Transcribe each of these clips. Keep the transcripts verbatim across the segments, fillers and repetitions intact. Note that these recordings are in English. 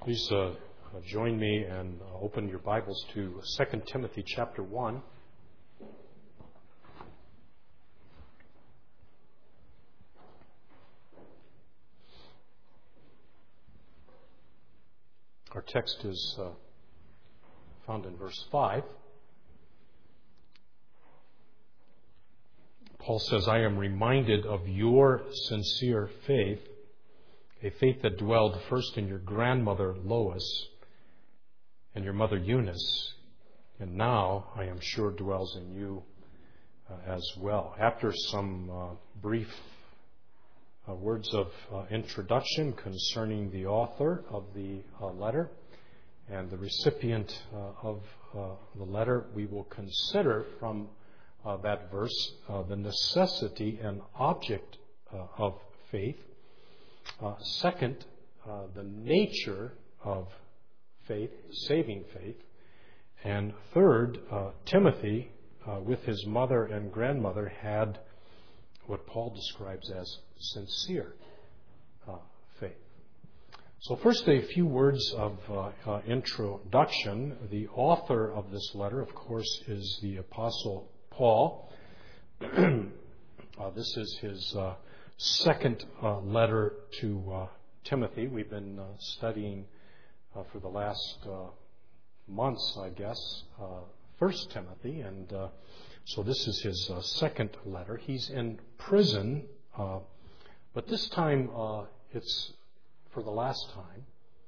Please uh, join me and uh, open your Bibles to Second Timothy chapter one. Our text is uh, found in verse five. Paul says, I am reminded of your sincere faith, a faith that dwelled first in your grandmother Lois and your mother Eunice, and now, I am sure, dwells in you uh, as well. After some uh, brief uh, words of uh, introduction concerning the author of the uh, letter and the recipient uh, of uh, the letter, we will consider from uh, that verse uh, the necessity and object uh, of faith. Uh, second, uh, the nature of faith, saving faith. And third, uh, Timothy, uh, with his mother and grandmother, had what Paul describes as sincere uh, faith. So first, a few words of uh, uh, introduction. The author of this letter, of course, is the Apostle Paul. uh, this is his Uh, Second uh, letter to uh, Timothy. We've been uh, studying uh, for the last uh, months, I guess, uh, First Timothy, and uh, so this is his uh, second letter. He's in prison, uh, but this time uh, it's for the last time.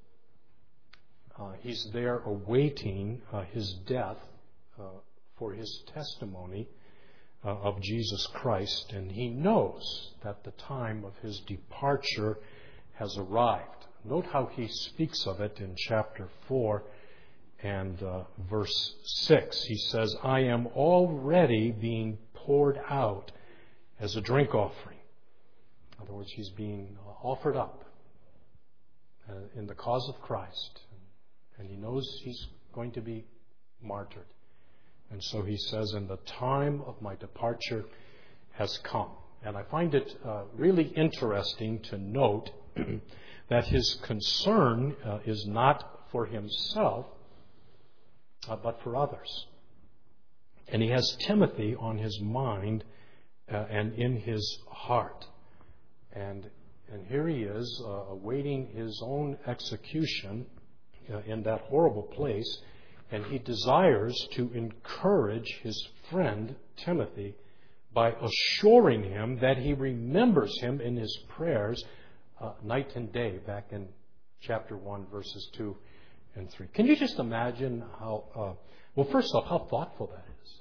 Uh, he's there awaiting uh, his death uh, for his testimony Uh, of Jesus Christ, and he knows that the time of his departure has arrived. Note how he speaks of it in chapter four and uh, verse six. He says, I am already being poured out as a drink offering. In other words, he's being offered up uh, in the cause of Christ, and he knows he's going to be martyred. And so he says, and the time of my departure has come. And I find it uh, really interesting to note that his concern uh, is not for himself, uh, but for others. And he has Timothy on his mind uh, and in his heart. And, and here he is uh, awaiting his own execution uh, in that horrible place. And he desires to encourage his friend Timothy by assuring him that he remembers him in his prayers uh, night and day, back in chapter one, verses two and three. Can you just imagine how, uh, well, first off, how thoughtful that is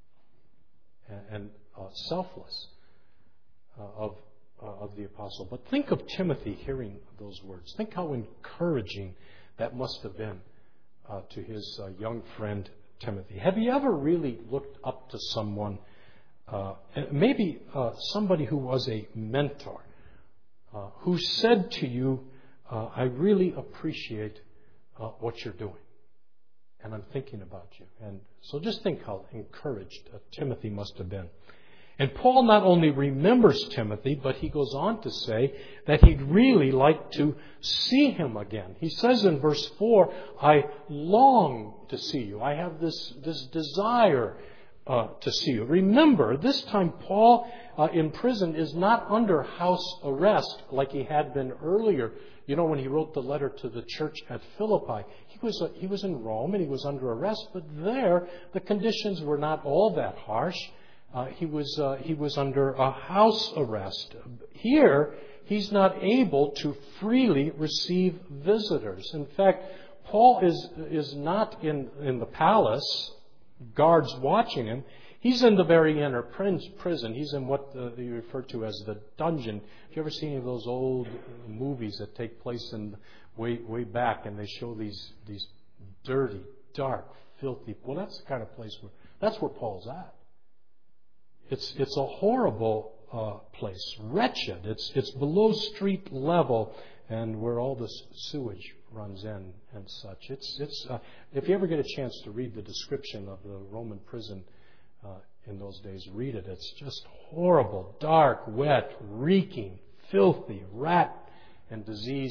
and, and uh, selfless uh, of, uh, of the apostle. But think of Timothy hearing those words. Think how encouraging that must have been Uh, to his uh, young friend Timothy. Have you ever really looked up to someone, uh, maybe uh, somebody who was a mentor, uh, who said to you, uh, I really appreciate uh, what you're doing, and I'm thinking about you. And so just think how encouraged uh, Timothy must have been. And Paul not only remembers Timothy, but he goes on to say that he'd really like to see him again. He says in verse four, I long to see you. I have this, this desire uh, to see you. Remember, this time Paul uh, in prison is not under house arrest like he had been earlier. You know, when he wrote the letter to the church at Philippi, he was, uh, he was in Rome and he was under arrest, but there the conditions were not all that harsh. Uh, he was uh, he was under a house arrest. Here, he's not able to freely receive visitors. In fact, Paul is is not in, in the palace, guards watching him. He's in the very inner prison. He's in what uh, you refer to as the dungeon. Have you ever seen any of those old movies that take place in way way back, and they show these these dirty, dark, filthy? Well, that's the kind of place where that's where Paul's at. It's it's a horrible uh, place, wretched. It's it's below street level, and where all the sewage runs in and such. It's it's uh, if you ever get a chance to read the description of the Roman prison uh, in those days, read it. It's just horrible, dark, wet, reeking, filthy, rat and disease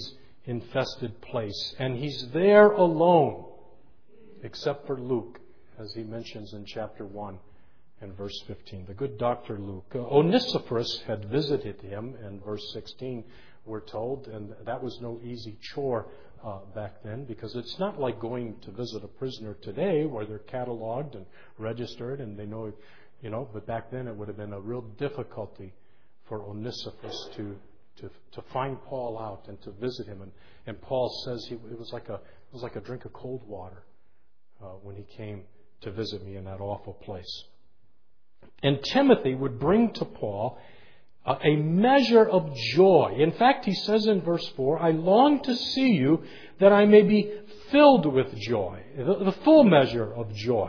infested place. And he's there alone, except for Luke, as he mentions in chapter one and verse fifteen. The good Doctor Luke. Uh, Onesiphorus had visited him in verse sixteen, we're told, and that was no easy chore uh, back then, because it's not like going to visit a prisoner today where they're cataloged and registered and they know, you know, but back then it would have been a real difficulty for Onesiphorus to to to find Paul out and to visit him. And, and Paul says he, it was like a it was like a drink of cold water uh, when he came to visit me in that awful place. And Timothy would bring to Paul uh, a measure of joy. In fact, he says in verse four, I long to see you that I may be filled with joy, the, the full measure of joy.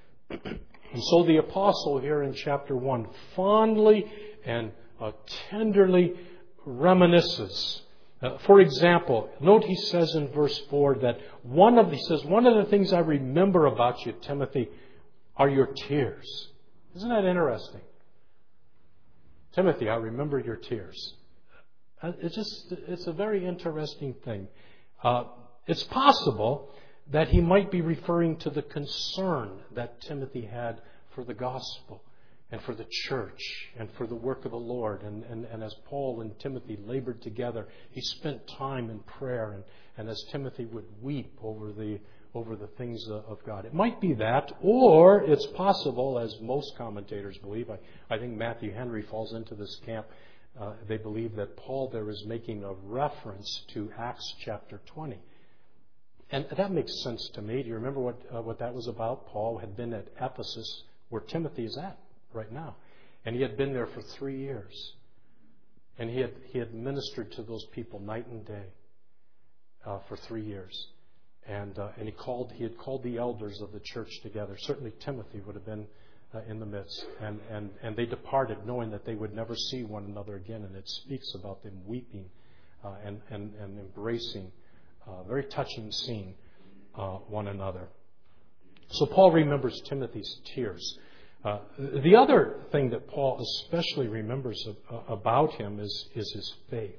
And so the apostle here in chapter one fondly and uh, tenderly reminisces. Uh, for example, note he says in verse four that one of he says one of the things I remember about you, Timothy, are your tears. Isn't that interesting? Timothy, I remember your tears. Uh, it's just it's a very interesting thing. Uh, it's possible that he might be referring to the concern that Timothy had for the gospel and for the church and for the work of the Lord. And, and, and as Paul and Timothy labored together, he spent time in prayer. And, and as Timothy would weep over the over the things of God. It might be that, or it's possible, as most commentators believe, I, I think Matthew Henry falls into this camp, uh, they believe that Paul there is making a reference to Acts chapter twenty. And that makes sense to me. Do you remember what uh, what that was about? Paul had been at Ephesus, where Timothy is at right now. And he had been there for three years. And he had he had ministered to those people night and day uh, for three years. And uh, and he called he had called the elders of the church together. Certainly Timothy would have been uh, in the midst. And, and, and they departed knowing that they would never see one another again. And it speaks about them weeping uh, and, and, and embracing, uh, very touching scene, uh, one another. So Paul remembers Timothy's tears. Uh, the other thing that Paul especially remembers of, uh, about him is, is his faith.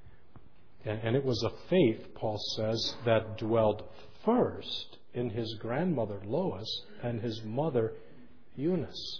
And, and it was a faith, Paul says, that dwelled first in his grandmother Lois and his mother Eunice.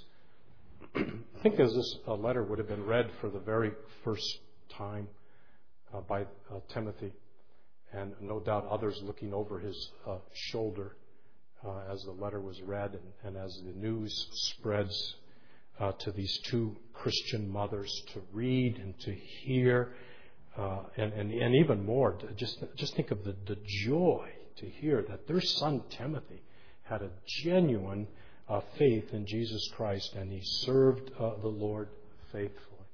I think as this uh, letter would have been read for the very first time uh, by uh, Timothy, and no doubt others looking over his uh, shoulder uh, as the letter was read, and, and as the news spreads uh, to these two Christian mothers to read and to hear. Uh, and, and, and even more, just just think of the, the joy to hear that their son Timothy had a genuine uh, faith in Jesus Christ, and he served uh, the Lord faithfully.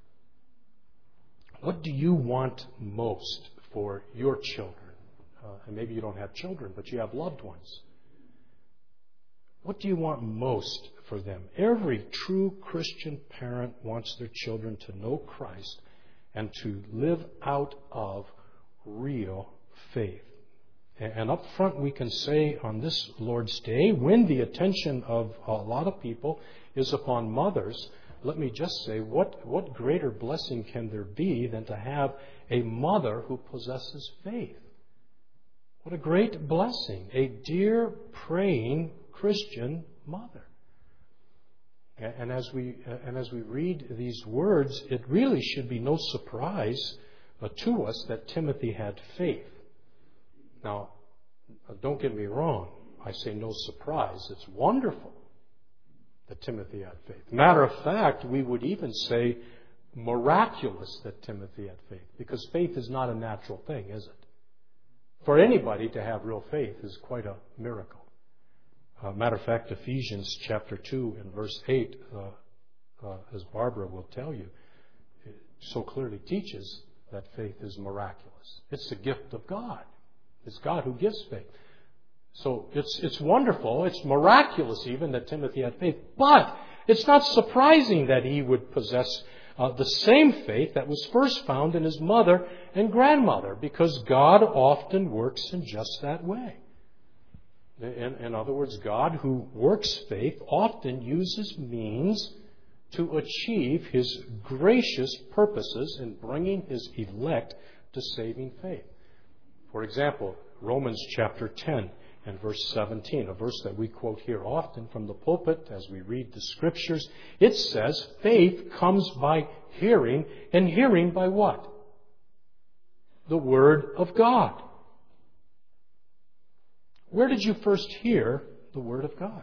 What do you want most for your children? Uh, and maybe you don't have children, but you have loved ones. What do you want most for them? Every true Christian parent wants their children to know Christ and to live out of real faith. And up front we can say on this Lord's Day, when the attention of a lot of people is upon mothers, let me just say, what, what greater blessing can there be than to have a mother who possesses faith? What a great blessing. A dear, praying Christian mother. And as we and as we read these words, it really should be no surprise uh, to us that Timothy had faith. Now, don't get me wrong. I say no surprise. It's wonderful that Timothy had faith. Matter of fact, we would even say miraculous that Timothy had faith, because faith is not a natural thing, is it? For anybody to have real faith is quite a miracle. Uh, matter of fact, Ephesians chapter two and verse eight, uh, uh, as Barbara will tell you, so clearly teaches that faith is miraculous. It's the gift of God. It's God who gives faith. So it's it's wonderful. It's miraculous even that Timothy had faith. But it's not surprising that he would possess uh, the same faith that was first found in his mother and grandmother, because God often works in just that way. In, in other words, God who works faith often uses means to achieve His gracious purposes in bringing His elect to saving faith. For example, Romans chapter ten and verse seventeen, a verse that we quote here often from the pulpit as we read the Scriptures. It says, faith comes by hearing, and hearing by what? The Word of God. Where did you first hear the Word of God?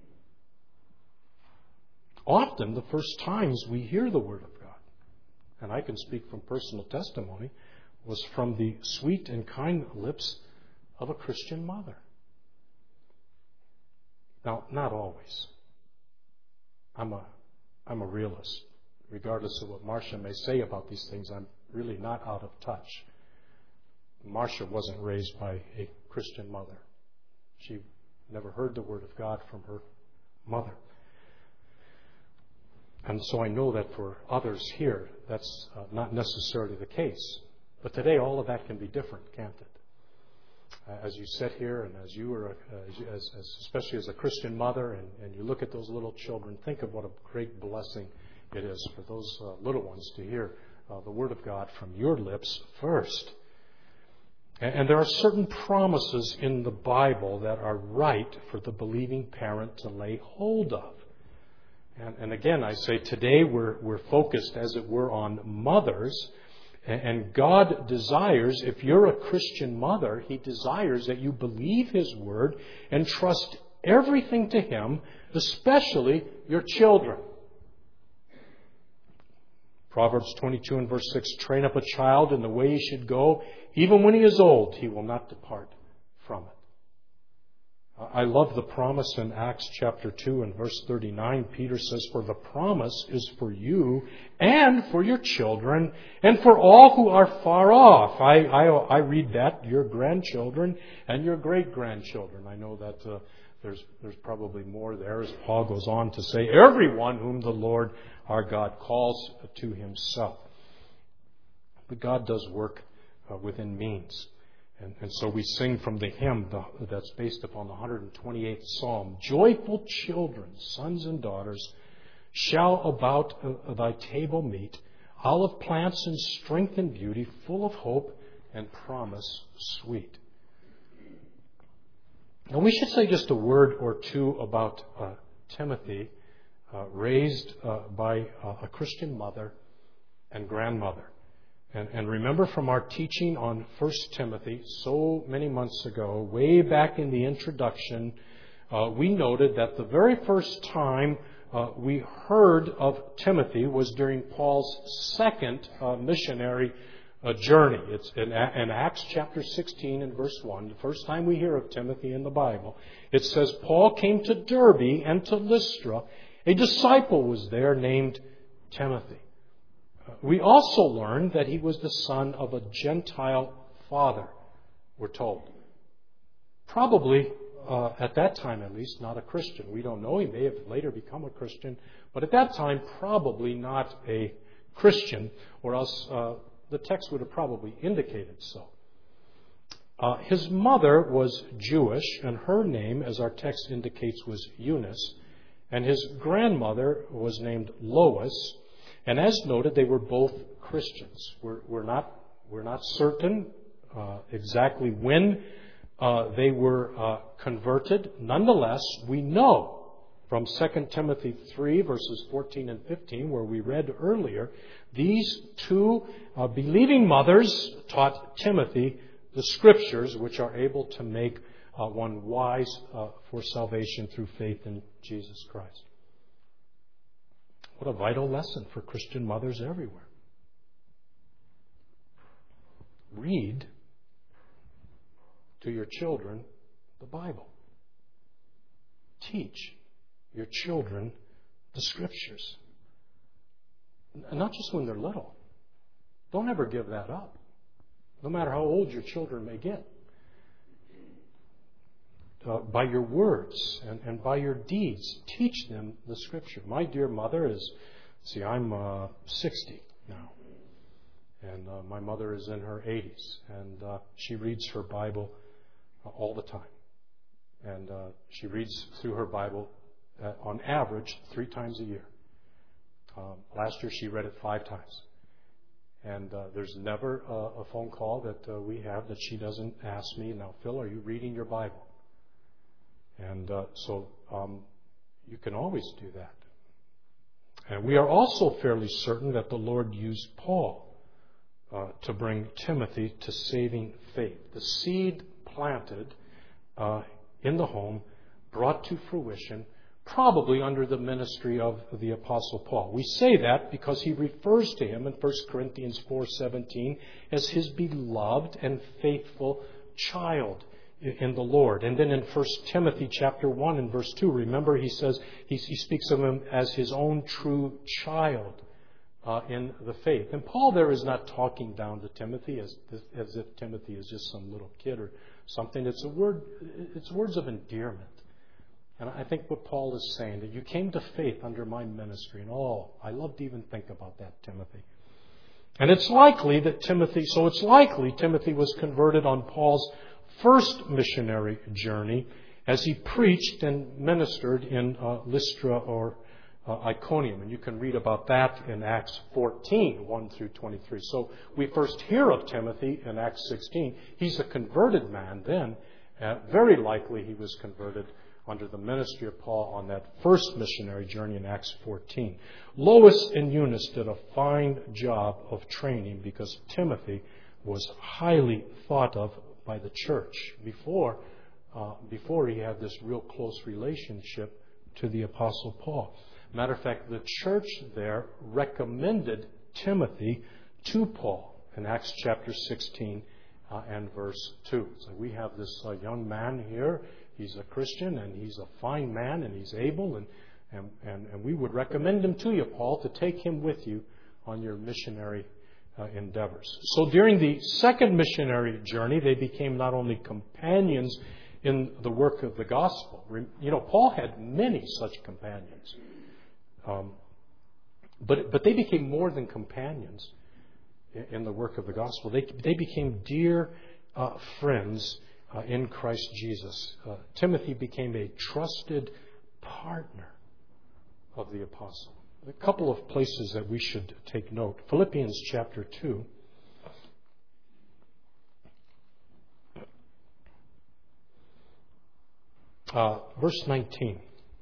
Often, the first times we hear the Word of God, and I can speak from personal testimony, was from the sweet and kind lips of a Christian mother. Now, not always. I'm a, I'm a realist. Regardless of what Marcia may say about these things, I'm really not out of touch. Marcia wasn't raised by a Christian mother. She never heard the Word of God from her mother. And so I know that for others here, that's uh, not necessarily the case. But today, all of that can be different, can't it? Uh, as you sit here and as you are, uh, as, as, especially as a Christian mother, and, and you look at those little children, think of what a great blessing it is for those uh, little ones to hear uh, the Word of God from your lips first. And, and there are certain promises in the Bible that are right for the believing parent to lay hold of. And, and again, I say today we're, we're focused, as it were, on mothers. And, and God desires, if you're a Christian mother, He desires that you believe His Word and trust everything to Him, especially your children. Proverbs twenty-two and verse six, train up a child in the way he should go. Even when he is old, he will not depart from it. I love the promise in Acts chapter two and verse thirty-nine. Peter says, for the promise is for you and for your children and for all who are far off. I, I, I read that, your grandchildren and your great-grandchildren. I know that uh, there's, there's probably more there as Paul goes on to say, everyone whom the Lord our God calls to Himself. But God does work uh, within means. And, and so we sing from the hymn the, that's based upon the one hundred twenty-eighth Psalm. Joyful children, sons and daughters, shall about uh, thy table meet, olive plants in strength and beauty, full of hope and promise sweet. Now we should say just a word or two about uh, Timothy, uh, raised uh, by uh, a Christian mother and grandmother. And, and remember from our teaching on First Timothy so many months ago, way back in the introduction, uh, we noted that the very first time uh, we heard of Timothy was during Paul's second uh, missionary uh, journey. It's in, in Acts chapter sixteen and verse one, the first time we hear of Timothy in the Bible. It says, Paul came to Derbe and to Lystra. A disciple was there named Timothy. We also learned that he was the son of a Gentile father, we're told. Probably, uh, at that time at least, not a Christian. We don't know. He may have later become a Christian. But at that time, probably not a Christian, or else uh, the text would have probably indicated so. Uh, his mother was Jewish, and her name, as our text indicates, was Eunice. And his grandmother was named Lois. And as noted, they were both Christians. We're, we're not we're not certain uh, exactly when uh, they were uh, converted. Nonetheless, we know from Second Timothy three, verses fourteen and fifteen, where we read earlier, these two uh, believing mothers taught Timothy the Scriptures, which are able to make uh, one wise uh, for salvation through faith in Jesus Christ. What a vital lesson for Christian mothers everywhere. Read to your children the Bible. Teach your children the Scriptures. Not just when they're little. Don't ever give that up, no matter how old your children may get. Uh, by your words and, and by your deeds, teach them the Scripture. My dear mother is, see, I'm uh, sixty now, and uh, my mother is in her eighties, and uh, she reads her Bible uh, all the time. And uh, she reads through her Bible, uh, on average, three times a year. Um, last year she read it five times. And uh, there's never uh, a phone call that uh, we have that she doesn't ask me, now, Phil, are you reading your Bible? And uh, so um, you can always do that. And we are also fairly certain that the Lord used Paul uh, to bring Timothy to saving faith. The seed planted uh, in the home, brought to fruition, probably under the ministry of the Apostle Paul. We say that because he refers to him in First Corinthians four seventeen as his beloved and faithful child in the Lord. And then in First Timothy chapter one and verse two, remember he says, he, he speaks of him as his own true child uh, in the faith. And Paul there is not talking down to Timothy as, as if Timothy is just some little kid or something. It's a word, it's words of endearment. And I think what Paul is saying, that you came to faith under my ministry. And oh, I love to even think about that, Timothy. And it's likely that Timothy, so it's likely Timothy was converted on Paul's first missionary journey as he preached and ministered in uh, Lystra or uh, Iconium. And you can read about that in Acts fourteen, one through twenty-three. So we first hear of Timothy in Acts sixteen. He's a converted man then. Uh, very likely he was converted under the ministry of Paul on that first missionary journey in Acts fourteen. Lois and Eunice did a fine job of training because Timothy was highly thought of by the church before, uh, before he had this real close relationship to the Apostle Paul. Matter of fact, the church there recommended Timothy to Paul in Acts chapter sixteen uh, and verse two. So we have this uh, young man here. He's a Christian, and he's a fine man, and he's able, and, and, and, and we would recommend him to you, Paul, to take him with you on your missionary uh, endeavors. So during the second missionary journey, they became not only companions in the work of the gospel. You know, Paul had many such companions. Um, but, but they became more than companions in, in the work of the gospel. They, they became dear uh, friends Uh, in Christ Jesus. Uh, Timothy became a trusted partner of the apostle. A couple of places that we should take note. Philippians chapter two. Uh, verse nineteen.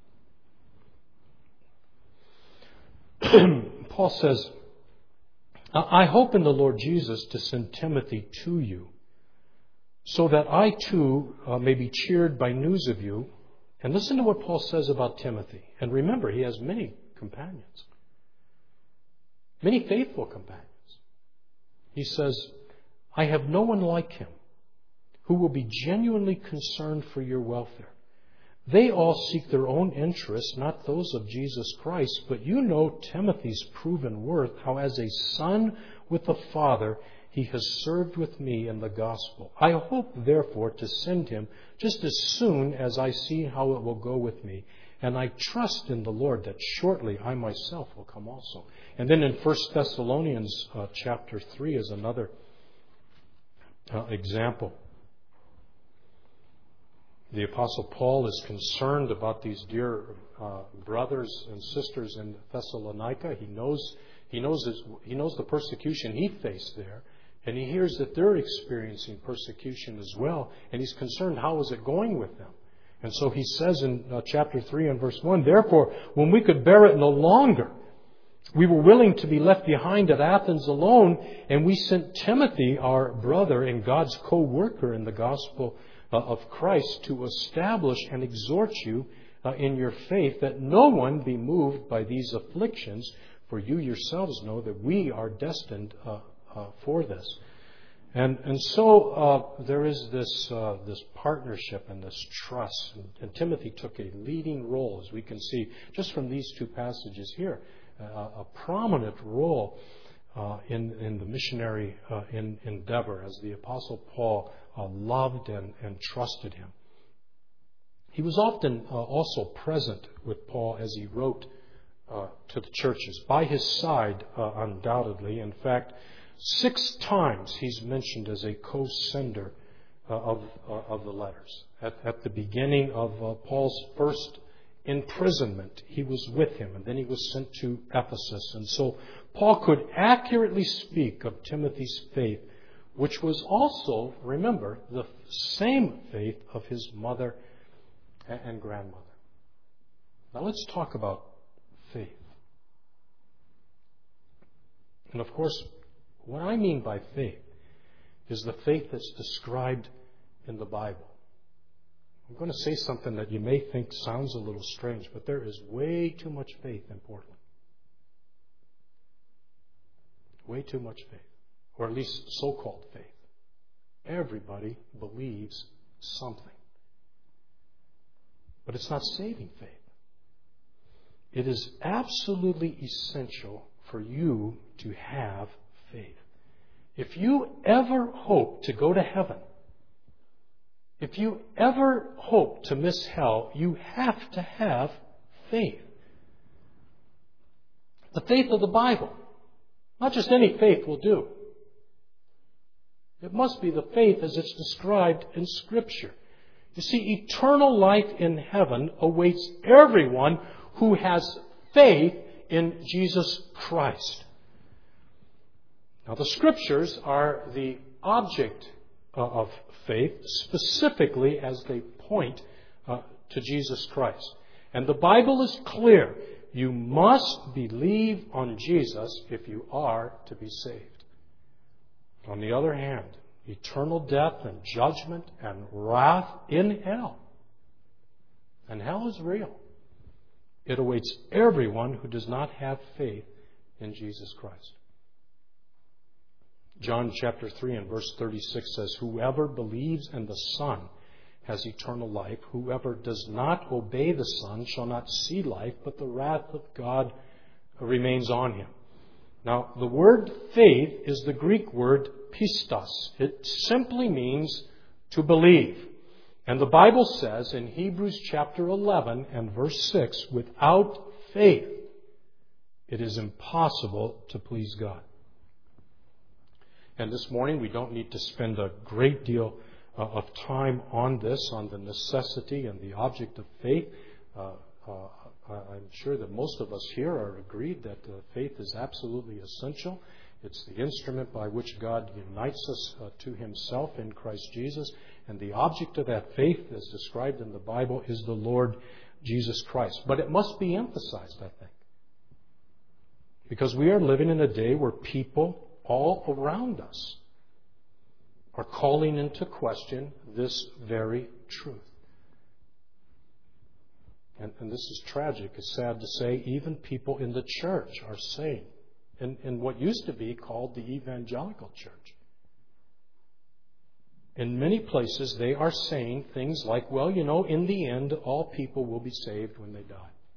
Paul says, I hope in the Lord Jesus to send Timothy to you, so that I too uh, may be cheered by news of you. And listen to what Paul says about Timothy. And remember, he has many companions. Many faithful companions. He says, I have no one like him who will be genuinely concerned for your welfare. They all seek their own interests, not those of Jesus Christ. But you know Timothy's proven worth, how as a son with the Father, he has served with me in the gospel. I hope, therefore, to send him just as soon as I see how it will go with me. And I trust in the Lord that shortly I myself will come also. And then in First Thessalonians uh, chapter three is another uh, example. The Apostle Paul is concerned about these dear uh, brothers and sisters in Thessalonica. He knows, he knows, his, he knows the persecution he faced there. And he hears that they're experiencing persecution as well. And he's concerned, how is it going with them? And so he says in uh, chapter three and verse one, therefore, when we could bear it no longer, we were willing to be left behind at Athens alone. And we sent Timothy, our brother and God's co-worker in the gospel uh, of Christ, to establish and exhort you uh, in your faith, that no one be moved by these afflictions. For you yourselves know that we are destined uh, Uh, for this. And and so uh, there is this uh, this partnership and this trust. And, and Timothy took a leading role, as we can see just from these two passages here, uh, a prominent role uh, in, in the missionary uh, in, endeavor as the Apostle Paul uh, loved and, and trusted him. He was often uh, also present with Paul as he wrote uh, to the churches, by his side uh, undoubtedly. In fact, Six times he's mentioned as a co-sender uh, of, uh, of the letters. At, at the beginning of uh, Paul's first imprisonment, he was with him, and then he was sent to Ephesus. And so Paul could accurately speak of Timothy's faith, which was also, remember, the same faith of his mother and grandmother. Now let's talk about faith. And of course, what I mean by faith is the faith that's described in the Bible. I'm going to say something that you may think sounds a little strange, but there is way too much faith in Portland. Way too much faith. Or at least so-called faith. Everybody believes something. But it's not saving faith. It is absolutely essential for you to have faith. If you ever hope to go to heaven, if you ever hope to miss hell, you have to have faith. The faith of the Bible. Not just any faith will do. It must be the faith as it's described in Scripture. You see, eternal life in heaven awaits everyone who has faith in Jesus Christ. Now, the Scriptures are the object of faith, specifically as they point uh, to Jesus Christ. And the Bible is clear. You must believe on Jesus if you are to be saved. On the other hand, eternal death and judgment and wrath in hell. And hell is real. It awaits everyone who does not have faith in Jesus Christ. John chapter three and verse thirty-six says, "Whoever believes in the Son has eternal life. Whoever does not obey the Son shall not see life, but the wrath of God remains on him." Now, the word faith is the Greek word pistos. It simply means to believe. And the Bible says in Hebrews chapter eleven and verse six, without faith, it is impossible to please God. And this morning, we don't need to spend a great deal uh, of time on this, on the necessity and the object of faith. Uh, uh, I'm sure that most of us here are agreed that uh, faith is absolutely essential. It's the instrument by which God unites us uh, to Himself in Christ Jesus. And the object of that faith, as described in the Bible, is the Lord Jesus Christ. But it must be emphasized, I think. Because we are living in a day where people all around us are calling into question this very truth. And, and this is tragic. It's sad to say even people in the church are saying, in, in what used to be called the evangelical church. In many places they are saying things like, well, you know, in the end, all people will be saved when they die.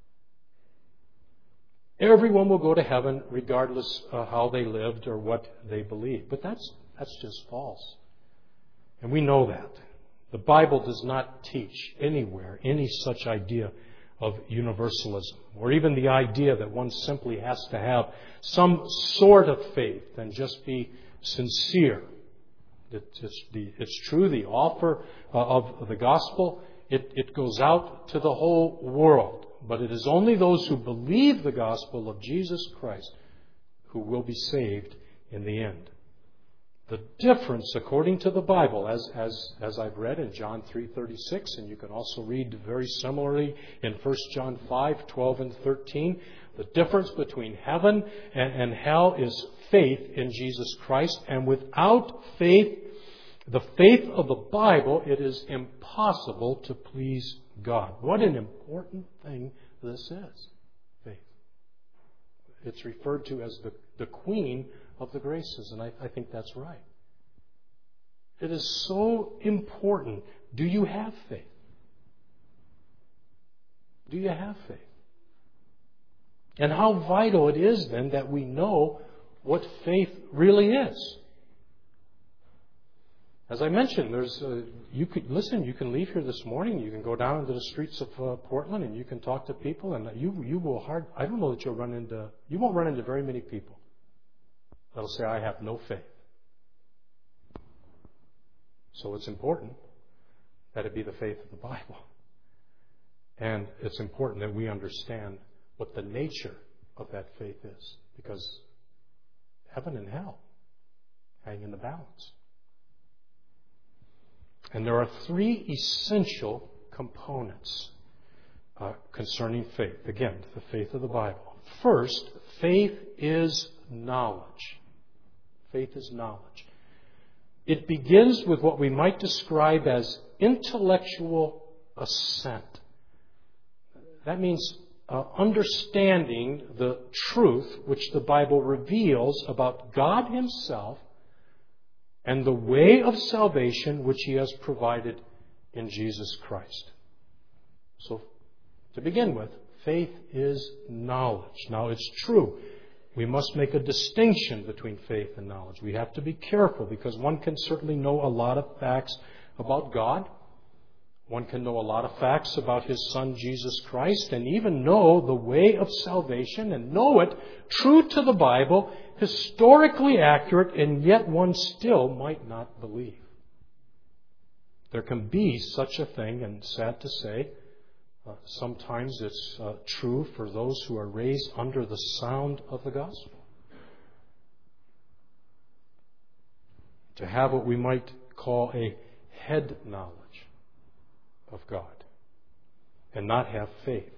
Everyone will go to heaven regardless of how they lived or what they believed. But that's that's just false. And we know that. The Bible does not teach anywhere any such idea of universalism, or even the idea that one simply has to have some sort of faith and just be sincere. It's, the, it's true, the offer of the gospel, it, it goes out to the whole world. But it is only those who believe the gospel of Jesus Christ who will be saved in the end. The difference, according to the Bible, as as as I've read in John three thirty-six, and you can also read very similarly in First John five twelve and thirteen, the difference between heaven and, and hell is faith in Jesus Christ. And without faith, the faith of the Bible, it is impossible to please God. What an important thing this is, faith. It's referred to as the, the queen of the graces, and I, I think that's right. It is so important. Do you have faith? Do you have faith? And how vital it is then that we know what faith really is. As I mentioned, there's uh, you could listen. You can leave here this morning. You can go down into the streets of uh, Portland, and you can talk to people. And you you will hard. I don't know that you'll run into. You won't run into very many people that'll say, "I have no faith." So it's important that it be the faith of the Bible. And it's important that we understand what the nature of that faith is, because heaven and hell hang in the balance. And there are three essential components uh, concerning faith. Again, the faith of the Bible. First, faith is knowledge. Faith is knowledge. It begins with what we might describe as intellectual assent. That means uh, understanding the truth which the Bible reveals about God Himself and the way of salvation which He has provided in Jesus Christ. So, to begin with, faith is knowledge. Now, it's true. We must make a distinction between faith and knowledge. We have to be careful, because one can certainly know a lot of facts about God. One can know a lot of facts about His Son, Jesus Christ, and even know the way of salvation and know it true to the Bible, historically accurate, and yet one still might not believe. There can be such a thing, and sad to say, uh, sometimes it's uh, true for those who are raised under the sound of the gospel. To have what we might call a head knowledge of God and not have faith.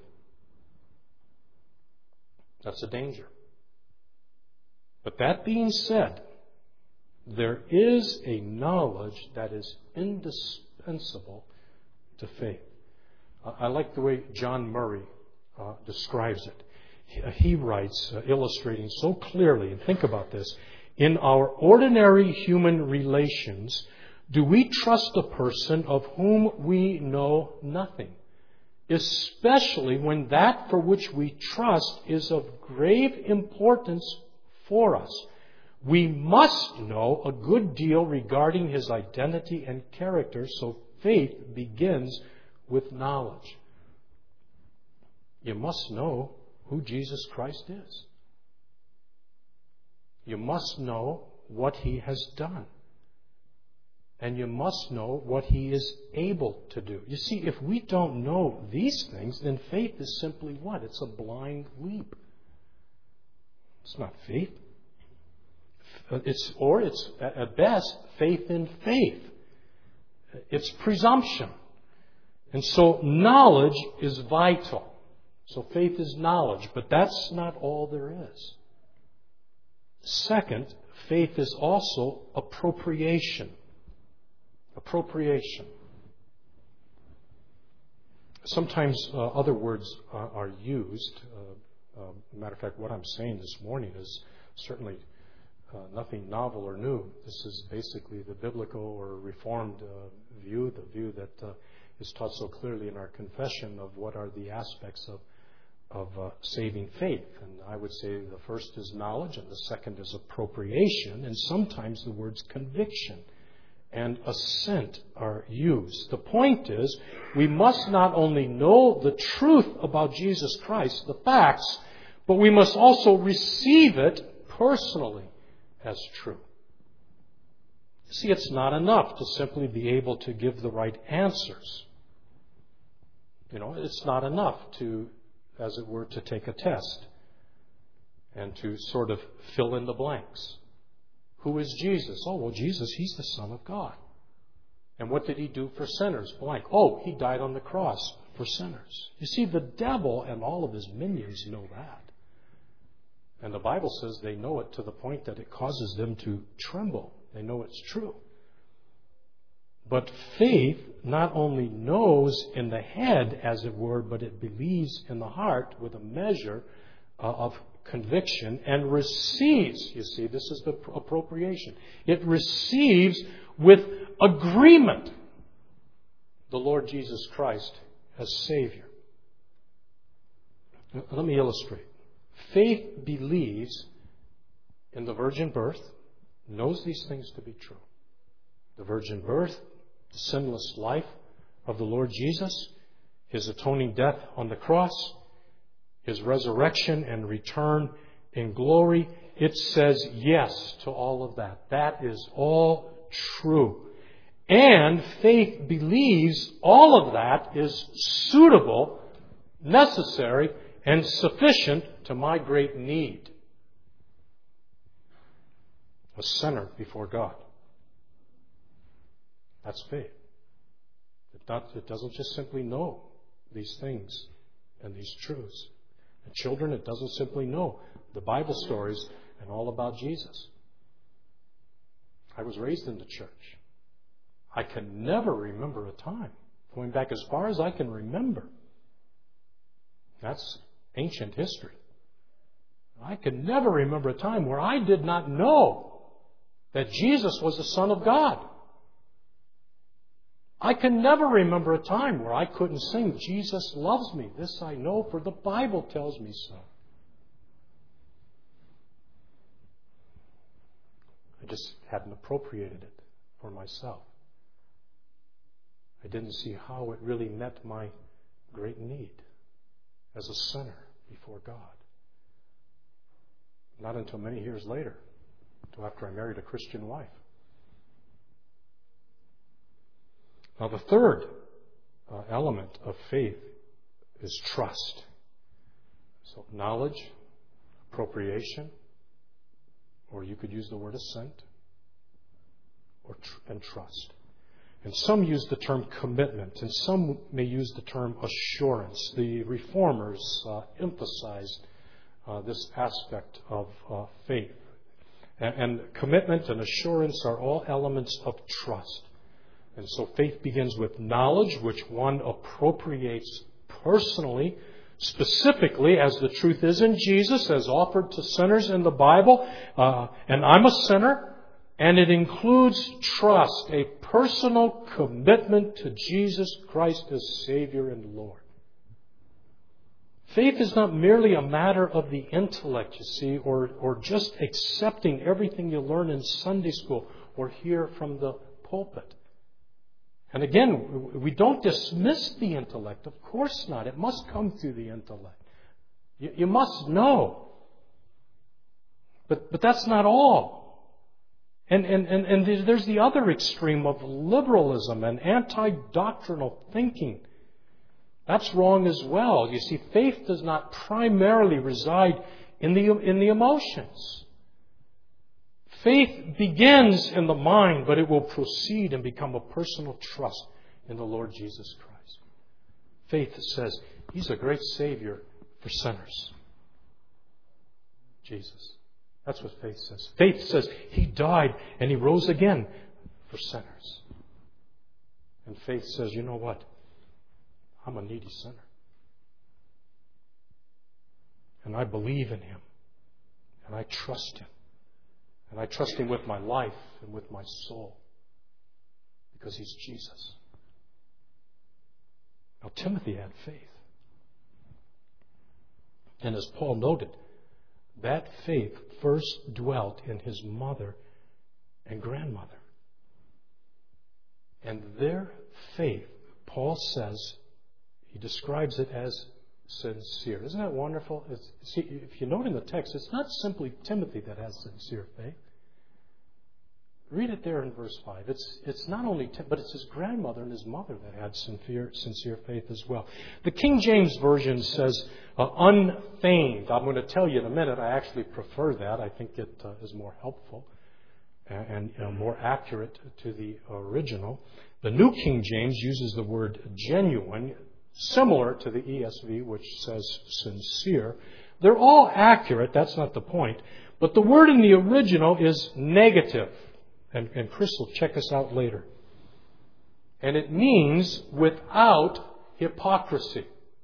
That's a danger. But that being said, there is a knowledge that is indispensable to faith. Uh, I like the way John Murray uh, describes it. He, uh, he writes, uh, illustrating so clearly, and think about this, in our ordinary human relations, do we trust a person of whom we know nothing, especially when that for which we trust is of grave importance for us? We must know a good deal regarding his identity and character, so faith begins with knowledge. You must know who Jesus Christ is. You must know what He has done. And you must know what He is able to do. You see, if we don't know these things, then faith is simply what? It's a blind leap. It's not faith. It's, or it's, at best, faith in faith. It's presumption. And so knowledge is vital. So faith is knowledge, but that's not all there is. Second, faith is also appropriation. Appropriation. Sometimes uh, other words uh, are used. Uh, uh, matter of fact, what I'm saying this morning is certainly uh, nothing novel or new. This is basically the biblical or Reformed uh, view, the view that uh, is taught so clearly in our confession of what are the aspects of of uh, saving faith. And I would say the first is knowledge and the second is appropriation, and sometimes the words conviction and assent are used. The point is, we must not only know the truth about Jesus Christ, the facts, but we must also receive it personally as true. See, it's not enough to simply be able to give the right answers. You know, it's not enough to, as it were, to take a test and to sort of fill in the blanks. Who is Jesus? Oh, well, Jesus, He's the Son of God. And what did He do for sinners? Blank. Oh, He died on the cross for sinners. You see, the devil and all of his minions know that. And the Bible says they know it to the point that it causes them to tremble. They know it's true. But faith not only knows in the head, as it were, but it believes in the heart with a measure uh, of conviction and receives. You see, this is the appropriation. It receives with agreement the Lord Jesus Christ as Savior. Now, let me illustrate. Faith believes in the virgin birth, knows these things to be true. The virgin birth, the sinless life of the Lord Jesus, His atoning death on the cross, His resurrection and return in glory. It says yes to all of that. That is all true. And faith believes all of that is suitable necessary, and sufficient to my great need. A sinner before God. That's faith. It, not, it doesn't just simply know these things and these truths. And children, it doesn't simply know the Bible stories and all about Jesus. I was raised in the church. I can never remember a time, going back as far as I can remember. That's ancient history. I can never remember a time where I did not know that Jesus was the Son of God. I can never remember a time where I couldn't sing, Jesus loves me. This I know, for the Bible tells me so. I just hadn't appropriated it for myself. I didn't see how it really met my great need as a sinner before God. Not until many years later, until after I married a Christian wife. Now the third uh, element of faith is trust. So knowledge, appropriation, or you could use the word assent, or tr- and trust. And some use the term commitment, and some may use the term assurance. The Reformers uh, emphasized uh, this aspect of uh, faith. And, and commitment and assurance are all elements of trust. And so faith begins with knowledge, which one appropriates personally, specifically as the truth is in Jesus, as offered to sinners in the Bible. Uh, and I'm a sinner. And it includes trust, a personal commitment to Jesus Christ as Savior and Lord. Faith is not merely a matter of the intellect, you see, or, or just accepting everything you learn in Sunday school or hear from the pulpit. And again, we don't dismiss the intellect. Of course not. It must come through the intellect. You, you must know. But, but that's not all. And, and, and, and there's the other extreme of liberalism and anti-doctrinal thinking. That's wrong as well. You see, faith does not primarily reside in the, in the emotions. Faith begins in the mind, but it will proceed and become a personal trust in the Lord Jesus Christ. Faith says, He's a great Savior for sinners. Jesus. That's what faith says. Faith says He died and He rose again for sinners. And faith says, you know what? I'm a needy sinner. And I believe in Him. And I trust Him. And I trust Him with my life and with my soul. Because He's Jesus. Now Timothy had faith. And as Paul noted, that faith first dwelt in his mother and grandmother. And their faith, Paul says, he describes it as sincere. Isn't that wonderful? It's, see, if you note in the text, it's not simply Timothy that has sincere faith. Read it there in verse five. It's, it's not only Tim, but it's his grandmother and his mother that had sincere, sincere faith as well. The King James Version says uh, unfeigned. I'm going to tell you in a minute, I actually prefer that. I think it uh, is more helpful and, and uh, more accurate to the original. The New King James uses the word genuine, similar to the E S V, which says sincere. They're all accurate, that's not the point. But the word in the original is negative. And, and Chris will check us out later. And it means without hypocrisy.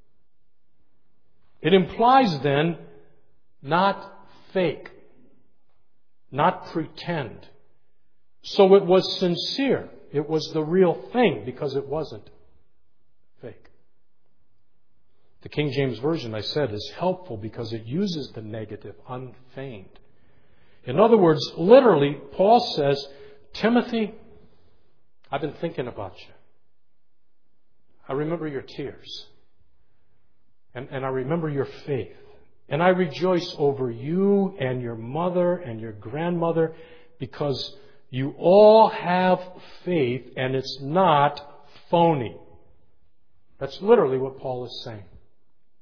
It implies then not fake, not pretend. So it was sincere. It was the real thing because it wasn't fake. The King James Version, I said, is helpful because it uses the negative, unfeigned. In other words, literally, Paul says, Timothy, I've been thinking about you. I remember your tears. And, and I remember your faith. And I rejoice over you and your mother and your grandmother because you all have faith and it's not phony. That's literally what Paul is saying.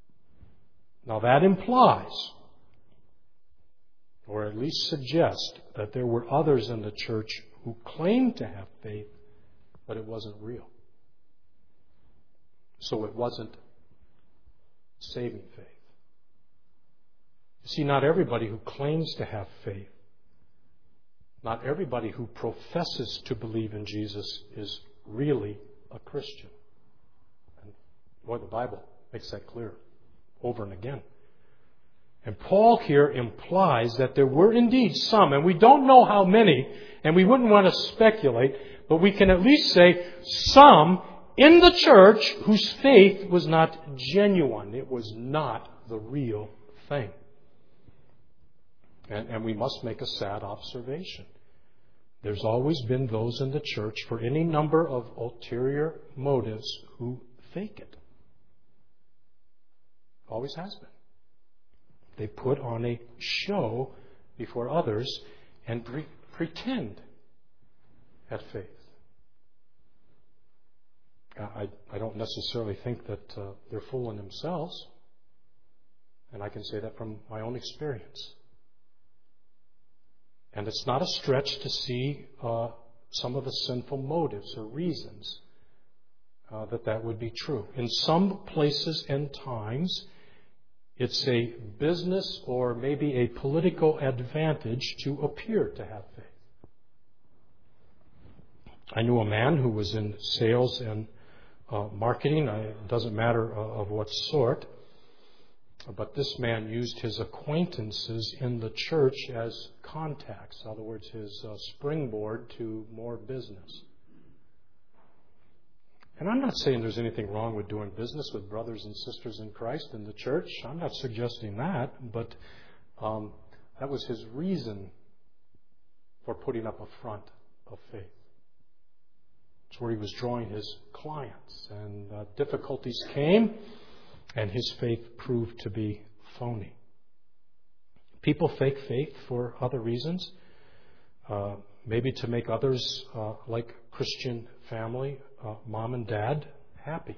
Now that implies, or at least suggests, that there were others in the church who claimed to have faith, but it wasn't real. So it wasn't saving faith. You see, not everybody who claims to have faith, not everybody who professes to believe in Jesus is really a Christian. And boy, the Bible makes that clear over and again. And Paul here implies that there were indeed some, and we don't know how many, and we wouldn't want to speculate, but we can at least say some in the church whose faith was not genuine. It was not the real thing. And, and we must make a sad observation. There's always been those in the church for any number of ulterior motives who fake it. Always has been. They put on a show before others and pre- pretend at faith. I, I don't necessarily think that uh, they're fooling themselves. And I can say that from my own experience. And it's not a stretch to see uh, some of the sinful motives or reasons uh, that that would be true. In some places and times, it's a business or maybe a political advantage to appear to have faith. I knew a man who was in sales and uh, marketing. I, it doesn't matter uh, of what sort. But this man used his acquaintances in the church as contacts. In other words, his uh, springboard to more business. And I'm not saying there's anything wrong with doing business with brothers and sisters in Christ in the church. I'm not suggesting that. But um, that was his reason for putting up a front of faith. It's where he was drawing his clients. And uh, difficulties came. And his faith proved to be phony. People fake faith for other reasons. Uh, maybe to make others, uh, like Christian family, uh, mom and dad, happy.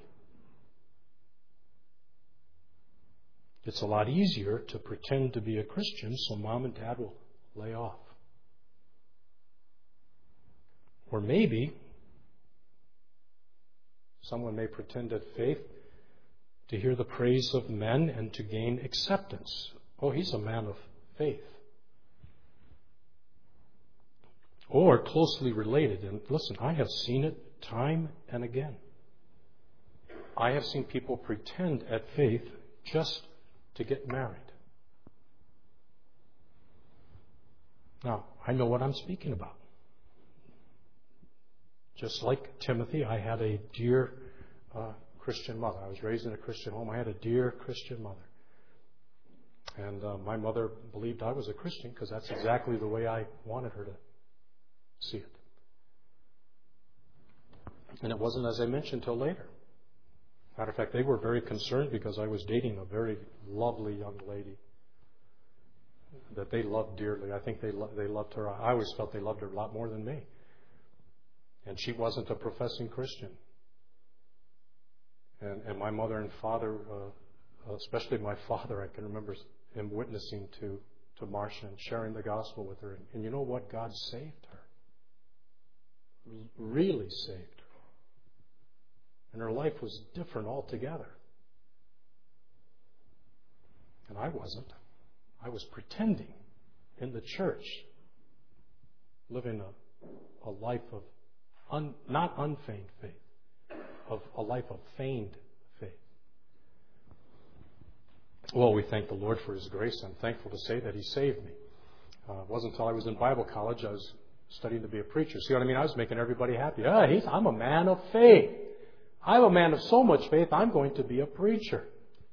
It's a lot easier to pretend to be a Christian so mom and dad will lay off. Or maybe someone may pretend at faith to hear the praise of men and to gain acceptance. Oh, he's a man of faith. Or closely related. And listen, I have seen it time and again. I have seen people pretend at faith just to get married. Now, I know what I'm speaking about. Just like Timothy, I had a dear uh, Christian mother. I was raised in a Christian home. I had a dear Christian mother. And uh, my mother believed I was a Christian because that's exactly the way I wanted her to see it. And it wasn't, as I mentioned, till later. Matter of fact, they were very concerned because I was dating a very lovely young lady that they loved dearly. I think they lo- they loved her. I always felt they loved her a lot more than me. And she wasn't a professing Christian. And, and my mother and father, uh, especially my father, I can remember him witnessing to, to Marcia and sharing the gospel with her. And, and you know what? God saved her. Really saved her. And her life was different altogether. And I wasn't. I was pretending in the church, living a, a life of un, not unfeigned faith. Of a life of feigned faith. Well, we thank the Lord for His grace. I'm thankful to say that He saved me. Uh, it wasn't until I was in Bible college I was studying to be a preacher. See what I mean? I was making everybody happy. Ah, he's, I'm a man of faith. I'm a man of so much faith, I'm going to be a preacher.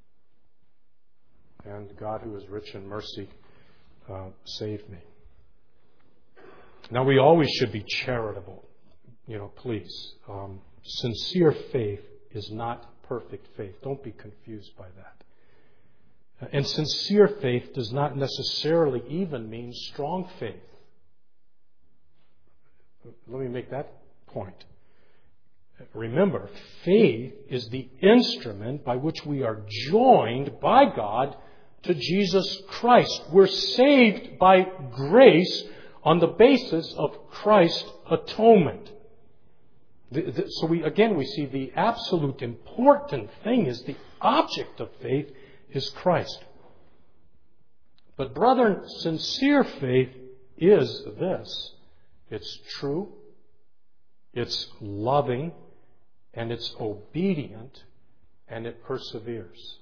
And God, who is rich in mercy, uh, saved me. Now, we always should be charitable. You know, please. Um, Sincere faith is not perfect faith. Don't be confused by that. And sincere faith does not necessarily even mean strong faith. Let me make that point. Remember, faith is the instrument by which we are joined by God to Jesus Christ. We're saved by grace on the basis of Christ's atonement. So we, again, we see the absolute important thing is the object of faith is Christ. But brethren, sincere faith is this. It's true, it's loving, and it's obedient, and it perseveres.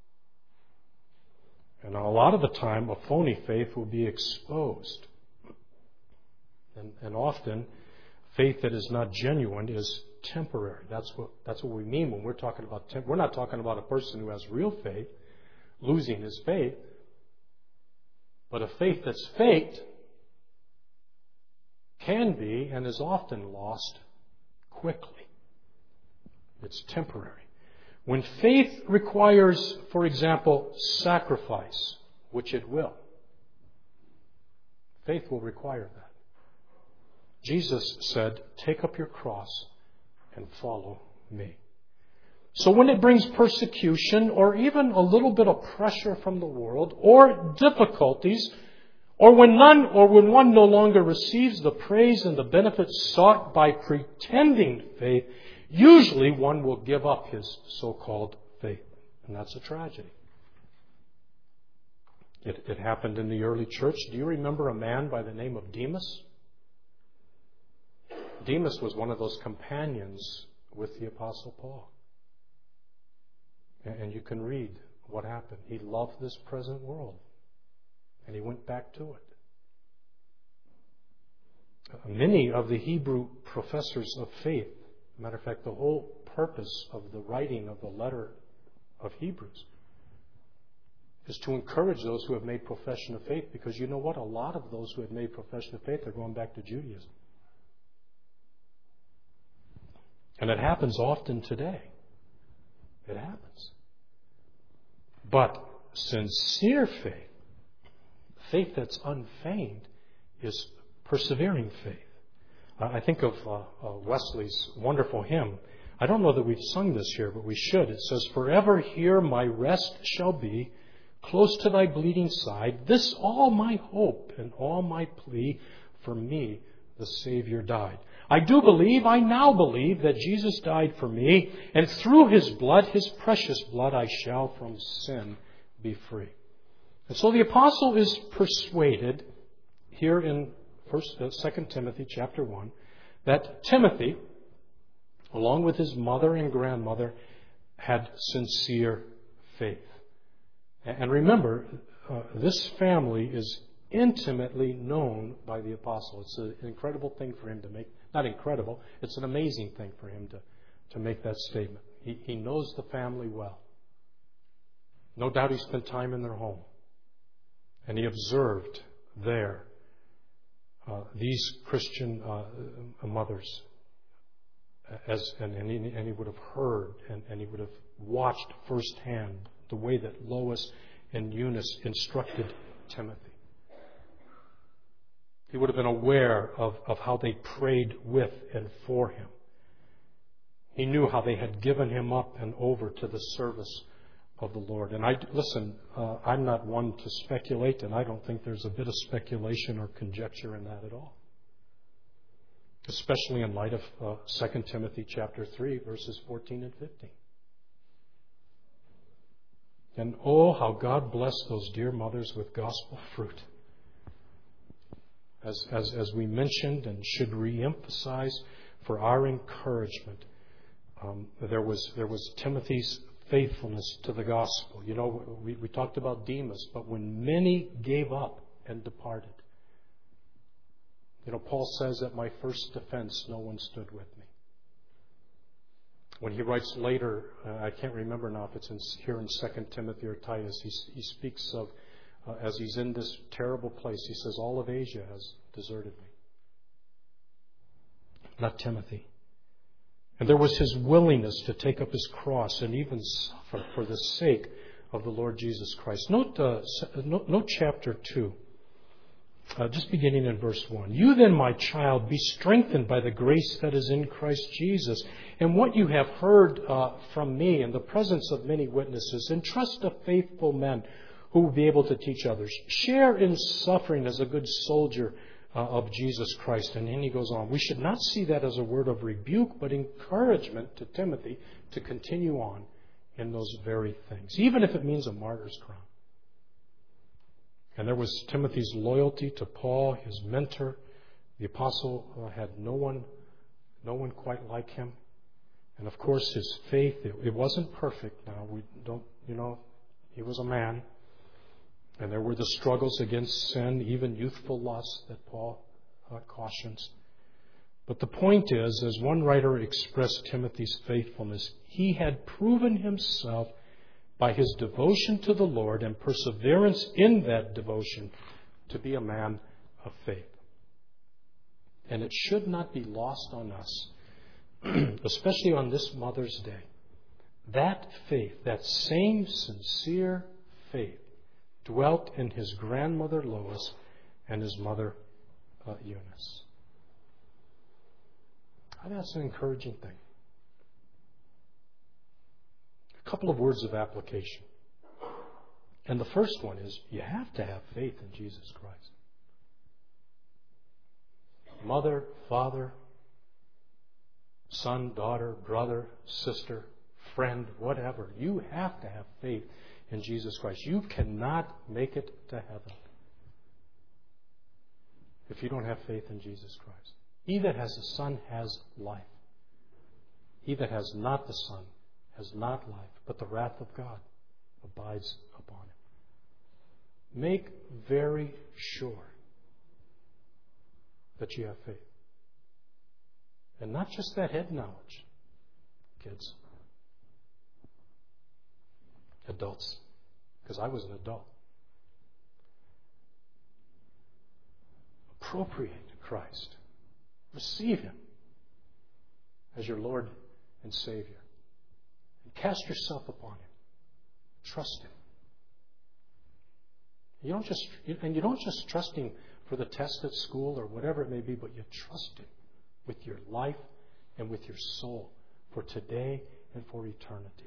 And a lot of the time, a phony faith will be exposed. And, and often, faith that is not genuine is temporary. That's what, that's what we mean when we're talking about temp- We're not talking about a person who has real faith losing his faith. But a faith that's faked can be and is often lost quickly. It's temporary. When faith requires, for example, sacrifice, which it will, faith will require that. Jesus said, "Take up your cross and follow me." So when it brings persecution or even a little bit of pressure from the world or difficulties, or when none, or when one no longer receives the praise and the benefits sought by pretending faith, usually one will give up his so-called faith. And that's a tragedy. It, it happened in the early church. Do you remember a man by the name of Demas? Demas was one of those companions with the Apostle Paul. And you can read what happened. He loved this present world. And he went back to it. Many of the Hebrew professors of faith, matter of fact, the whole purpose of the writing of the letter of Hebrews is to encourage those who have made profession of faith, because you know what? A lot of those who have made profession of faith are going back to Judaism. And it happens often today. It happens. But sincere faith, faith that's unfeigned, is persevering faith. Uh, I think of uh, uh, Wesley's wonderful hymn. I don't know that we've sung this here, but we should. It says, "Forever here my rest shall be, close to thy bleeding side. This all my hope and all my plea, for me the Savior died. I do believe, I now believe, that Jesus died for me, and through His blood, His precious blood, I shall from sin be free." And so the apostle is persuaded here in First, uh, Second Timothy chapter one that Timothy, along with his mother and grandmother, had sincere faith. And remember, uh, this family is intimately known by the apostle. It's an incredible thing for him to make. Not incredible, it's an amazing thing for him to, to make that statement. He, he knows the family well. No doubt he spent time in their home. And he observed there uh, these Christian uh, mothers. As, and, and, he, and he would have heard and, and he would have watched firsthand the way that Lois and Eunice instructed Timothy. He would have been aware of, of how they prayed with and for him. He knew how they had given him up and over to the service of the Lord. And I listen, uh, I'm not one to speculate, and I don't think there's a bit of speculation or conjecture in that at all. Especially in light of uh, Second Timothy chapter three, verses fourteen and fifteen. And oh, how God bless those dear mothers with gospel fruit. As, as, as we mentioned and should re-emphasize for our encouragement, um, there was there was Timothy's faithfulness to the gospel. You know, we, we talked about Demas, but when many gave up and departed, you know, Paul says, "At my first defense, no one stood with me." When he writes later, uh, I can't remember now if it's in, here in Second Timothy or Titus, he, he speaks of, uh, as he's in this terrible place, he says, "All of Asia has deserted me." Not Timothy. And there was his willingness to take up his cross and even suffer for the sake of the Lord Jesus Christ. Note, uh, note, note chapter two. Uh, just beginning in verse one. You then, my child, be strengthened by the grace that is in Christ Jesus. And what you have heard uh, from me in the presence of many witnesses, entrust to faithful men who will be able to teach others. Share in suffering as a good soldier uh, of Jesus Christ. And then he goes on. We should not see that as a word of rebuke, but encouragement to Timothy to continue on in those very things, even if it means a martyr's crown. And there was Timothy's loyalty to Paul, his mentor. The apostle uh, had no one, no one quite like him. And of course, his faith, it, it wasn't perfect. Now, we don't, you know, he was a man. And there were the struggles against sin, even youthful lust that Paul uh, cautions. But the point is, as one writer expressed Timothy's faithfulness, he had proven himself by his devotion to the Lord and perseverance in that devotion to be a man of faith. And it should not be lost on us, especially on this Mother's Day. That faith, that same sincere faith, dwelt in his grandmother Lois and his mother uh, Eunice. I think that's an encouraging thing. A couple of words of application. And the first one is you have to have faith in Jesus Christ. Mother, father, son, daughter, brother, sister, friend, whatever. You have to have faith in Jesus Christ. You cannot make it to heaven if you don't have faith in Jesus Christ. He that has the Son has life. He that has not the Son has not life, but the wrath of God abides upon him. Make very sure that you have faith. And not just that head knowledge, kids. Adults. Because I was an adult. Appropriate Christ. Receive Him as your Lord and Savior. And cast yourself upon Him. Trust Him. You don't just, and you don't just trust Him for the test at school or whatever it may be, but you trust Him with your life and with your soul for today and for eternity.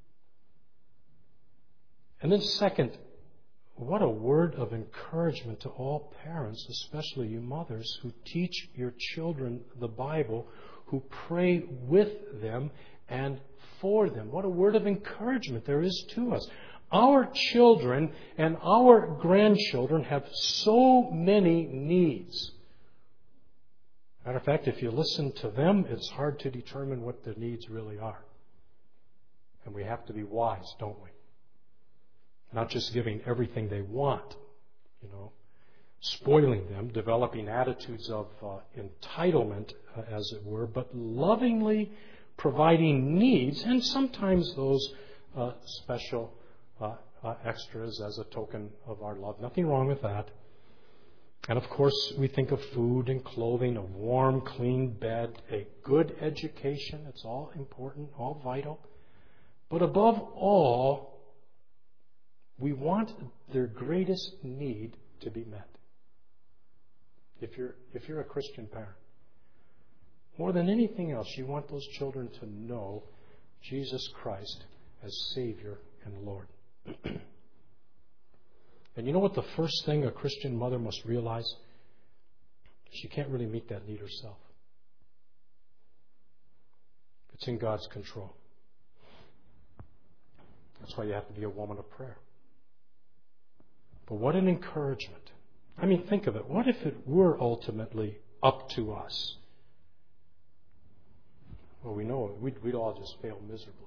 And then second, what a word of encouragement to all parents, especially you mothers, who teach your children the Bible, who pray with them and for them. What a word of encouragement there is to us. Our children and our grandchildren have so many needs. Matter of fact, if you listen to them, it's hard to determine what their needs really are. And we have to be wise, don't we? Not just giving everything they want, you know, spoiling them, developing attitudes of uh, entitlement, uh, as it were, but lovingly providing needs, and sometimes those uh, special uh, uh, extras as a token of our love. Nothing wrong with that. And of course, we think of food and clothing, a warm, clean bed, a good education. It's all important, all vital. But above all, we want their greatest need to be met. If you're, if you're a Christian parent, more than anything else, you want those children to know Jesus Christ as Savior and Lord. And you know what the first thing a Christian mother must realize? She can't really meet that need herself. It's in God's control. That's why you have to be a woman of prayer. But what an encouragement. I mean, think of it. What if it were ultimately up to us? Well, we know it. We'd, we'd all just fail miserably.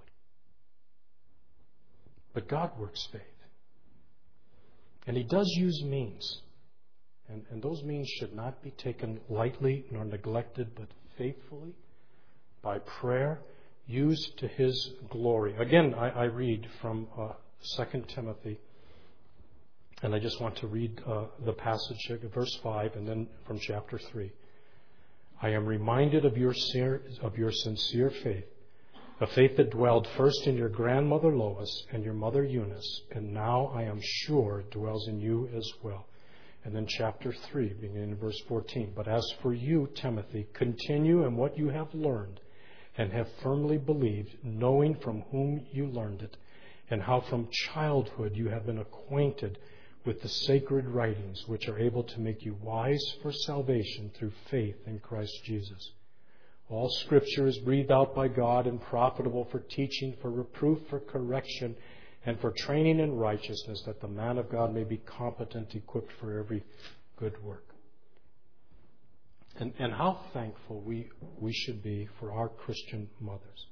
But God works faith. And He does use means. And, and those means should not be taken lightly nor neglected, but faithfully, by prayer, used to His glory. Again, I, I read from uh, Second Timothy. And I just want to read uh, the passage, verse five, and then from chapter three. I am reminded of your, of your sincere faith, a faith that dwelled first in your grandmother Lois and your mother Eunice, and now I am sure dwells in you as well. And then chapter three, beginning in verse fourteen. But as for you, Timothy, continue in what you have learned and have firmly believed, knowing from whom you learned it, and how from childhood you have been acquainted with the sacred writings, which are able to make you wise for salvation through faith in Christ Jesus. All Scripture is breathed out by God and profitable for teaching, for reproof, for correction, and for training in righteousness, that the man of God may be competent, equipped for every good work. And, and how thankful we, we should be for our Christian mothers.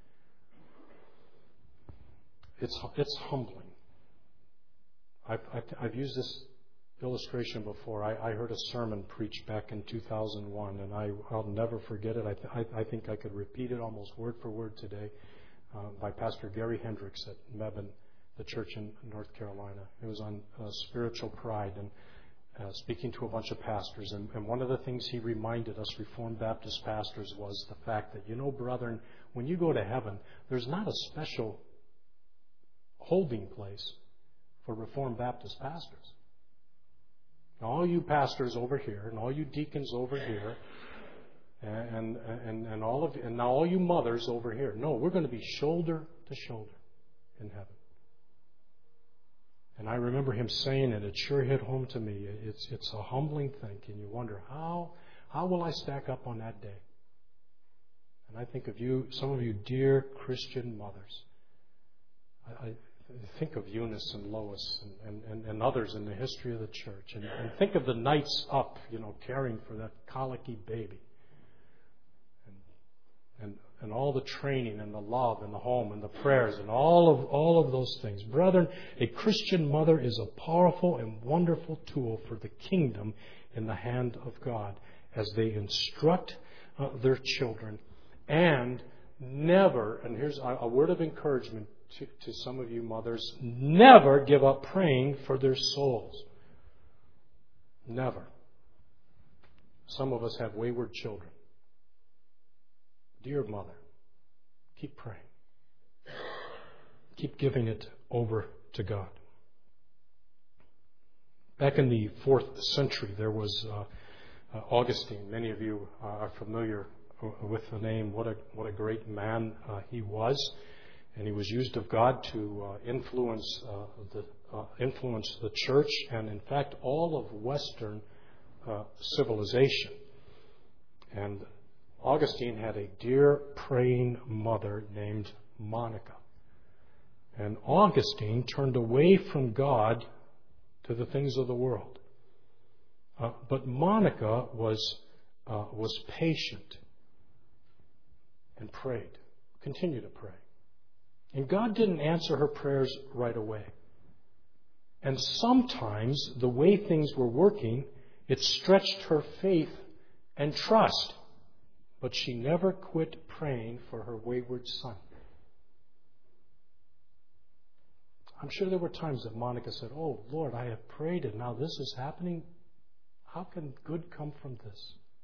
It's, it's humbling. I've, I've, I've used this illustration before. I, I heard a sermon preached back in two thousand one, and I, I'll never forget it. I, th- I, I think I could repeat it almost word for word today, uh, by Pastor Gary Hendricks at Mebane, the church in North Carolina. It was on uh, spiritual pride, and uh, speaking to a bunch of pastors. And, and one of the things he reminded us Reformed Baptist pastors was the fact that, you know, brethren, when you go to heaven, there's not a special holding place for Reformed Baptist pastors. Now, all you pastors over here, and all you deacons over here, and and and all of and now all you mothers over here. No, we're going to be shoulder to shoulder in heaven. And I remember him saying it. It sure hit home to me. It's it's a humbling thing, and you wonder how how will I stack up on that day? And I think of you, some of you dear Christian mothers. I, I think of Eunice and Lois and, and, and, and others in the history of the church. And, and think of the nights up, you know, caring for that colicky baby. And, and and all the training and the love and the home and the prayers and all of all of those things. Brethren, a Christian mother is a powerful and wonderful tool for the kingdom in the hand of God as they instruct uh, their children. And never, and here's a, a word of encouragement To, to some of you mothers, never give up praying for their souls. Never. Some of us have wayward children. Dear mother, keep praying. Keep giving it over to God. Back in the fourth century, there was uh, uh, Augustine. Many of you uh, are familiar with the name. What a what a great man uh, he was. And he was used of God to uh, influence uh, the uh, influence the church, and in fact all of Western uh, civilization. And Augustine had a dear praying mother named Monica. And Augustine turned away from God to the things of the world. Uh, but Monica was uh, was patient and prayed, continued to pray. And God didn't answer her prayers right away. And sometimes the way things were working, it stretched her faith and trust. But she never quit praying for her wayward son. I'm sure there were times that Monica said, "Oh, Lord, I have prayed and now this is happening. How can good come from this?"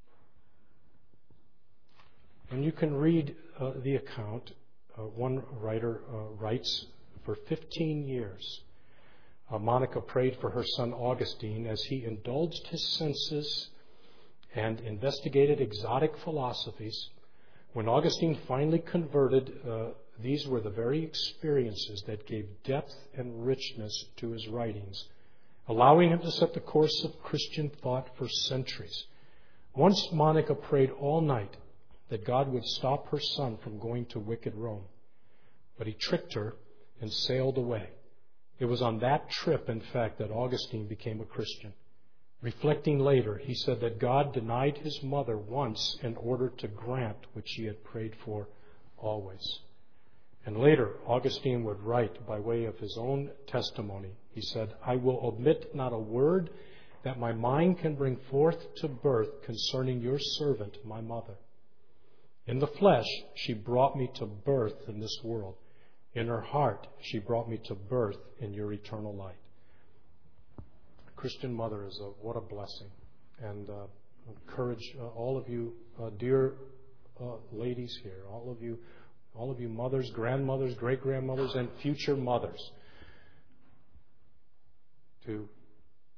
And you can read uh, the account. Uh, one writer uh, writes, for fifteen years, uh, Monica prayed for her son Augustine as he indulged his senses and investigated exotic philosophies. When Augustine finally converted, uh, these were the very experiences that gave depth and richness to his writings, allowing him to set the course of Christian thought for centuries. Once Monica prayed all night that God would stop her son from going to wicked Rome. But he tricked her and sailed away. It was on that trip, in fact, that Augustine became a Christian. Reflecting later, he said that God denied his mother once in order to grant what she had prayed for always. And later, Augustine would write by way of his own testimony. He said, "I will omit not a word that my mind can bring forth to birth concerning your servant, my mother. In the flesh, she brought me to birth in this world. In her heart, she brought me to birth in your eternal light." A Christian mother is a what a blessing. And uh, encourage uh, all of you, uh, dear uh, ladies here, all of you, all of you mothers, grandmothers, great grandmothers, and future mothers, to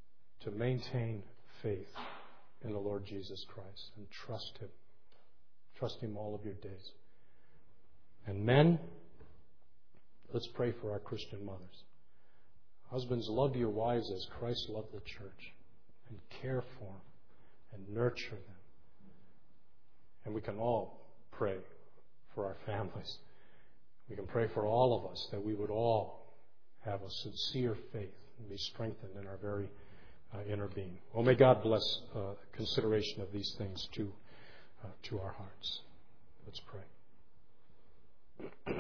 to maintain faith in the Lord Jesus Christ and trust Him. Trust Him all of your days. And men, let's pray for our Christian mothers. Husbands, love your wives as Christ loved the church, and care for them and nurture them. And we can all pray for our families. We can pray for all of us that we would all have a sincere faith and be strengthened in our very uh, inner being. Well, may God bless uh, consideration of these things to uh, to our hearts. Let's pray.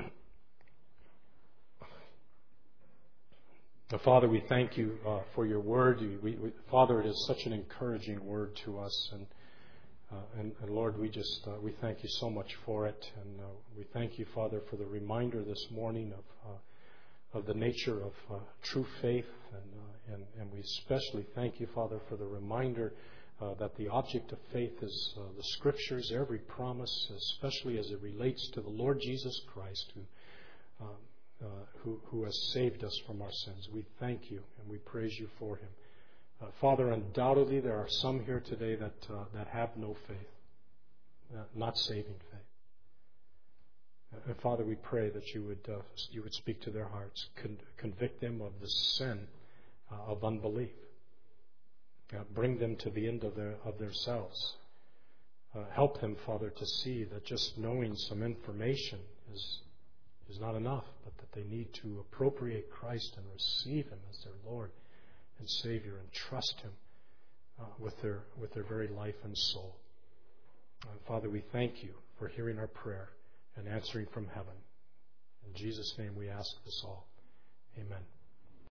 Now, Father, we thank you uh, for your word. We, we, Father, it is such an encouraging word to us, and uh, and, and Lord, we just uh, we thank you so much for it, and uh, we thank you, Father, for the reminder this morning of uh, of the nature of uh, true faith, and, uh, and and we especially thank you, Father, for the reminder uh, that the object of faith is uh, the Scriptures, every promise, especially as it relates to the Lord Jesus Christ, who. Um, Uh, who, who has saved us from our sins. We thank you and we praise you for him. Uh, Father, undoubtedly there are some here today that uh, that have no faith, uh, not saving faith. Uh, and Father, we pray that you would uh, you would speak to their hearts, con- convict them of the sin uh, of unbelief, uh, bring them to the end of their of themselves. Uh, help them, Father, to see that just knowing some information is. is not enough, but that they need to appropriate Christ and receive Him as their Lord and Savior and trust Him uh, with their with their very life and soul. Uh, Father, we thank you for hearing our prayer and answering from heaven. In Jesus' name we ask this all. Amen.